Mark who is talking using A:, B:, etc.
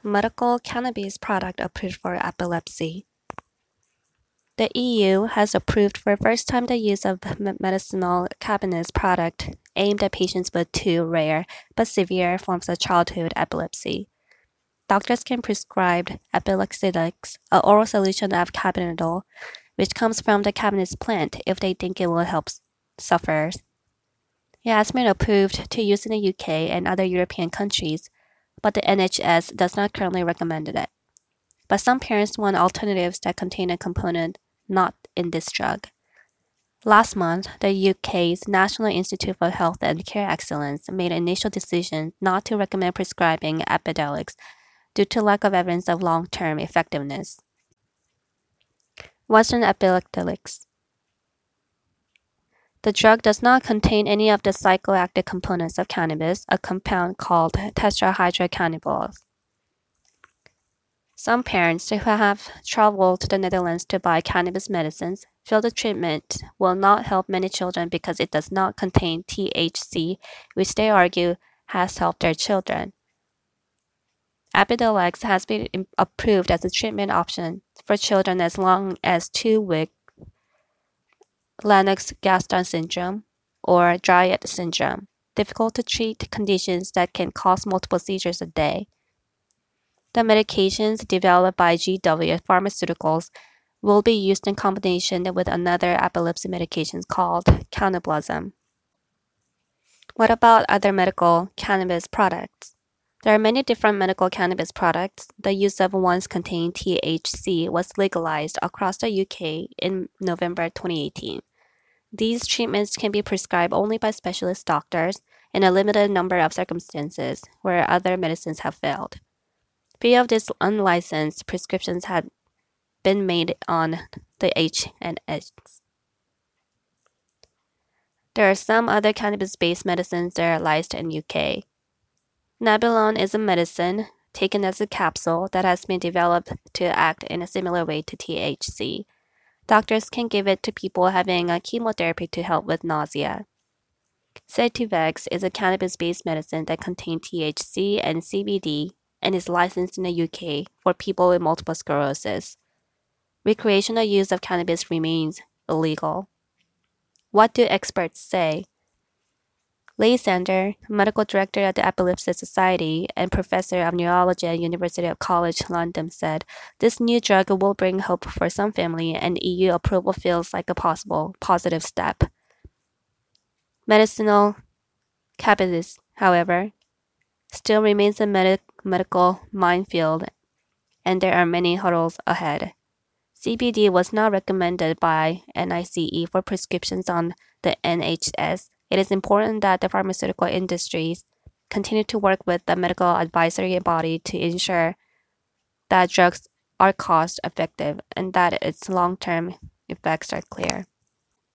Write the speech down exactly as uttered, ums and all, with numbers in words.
A: medical cannabis product approved for epilepsy. The E U has approved for the first time the use of medicinal cannabis product aimed at patients with two rare but severe forms of childhood epilepsy. Doctors can prescribe Epilexidix, an oral solution of cannabinol, which comes from the cannabis plant, if they think it will help sufferers. It has been approved to use in the U K and other European countries, but the N H S does not currently recommend it. But some parents want alternatives that contain a component not in this drug. Last month, the U K's National Institute for Health and Care Excellence made an initial decision not to recommend prescribing Epidiolex due to lack of evidence of long-term effectiveness. Western Epidiolex. The drug does not contain any of the psychoactive components of cannabis, a compound called tetrahydrocannabinol. Some parents who have traveled to the Netherlands to buy cannabis medicines feel the treatment will not help many children because it does not contain T H C, which they argue has helped their children. Epidiolex has been approved as a treatment option for children as long as two weeks Lennox-Gastaut syndrome or Dravet syndrome, difficult to treat conditions that can cause multiple seizures a day. The medications developed by G W Pharmaceuticals will be used in combination with another epilepsy medication called cannabinol. What about other medical cannabis products? There are many different medical cannabis products. The use of ones containing T H C was legalized across the U K in November twenty eighteen. These treatments can be prescribed only by specialist doctors in a limited number of circumstances where other medicines have failed. Three of these unlicensed prescriptions had been made on the H N S. There are some other cannabis-based medicines that are licensed in U K. Nabilon is a medicine taken as a capsule that has been developed to act in a similar way to T H C. Doctors can give it to people having a chemotherapy to help with nausea. Sativex is a cannabis-based medicine that contains T H C and C B D and is licensed in the U K for people with multiple sclerosis. Recreational use of cannabis remains illegal. What do experts say? Leigh Sander, medical director at the Epilepsy Society and professor of neurology at University College London, said, "This new drug will bring hope for some families, and E U approval feels like a possible positive step." Medicinal cannabis, however, still remains a med- medical minefield, and there are many hurdles ahead. C B D was not recommended by N I C E for prescriptions on the N H S. It is important that the pharmaceutical industries continue to work with the medical advisory body to ensure that drugs are cost effective and that its long-term effects are clear.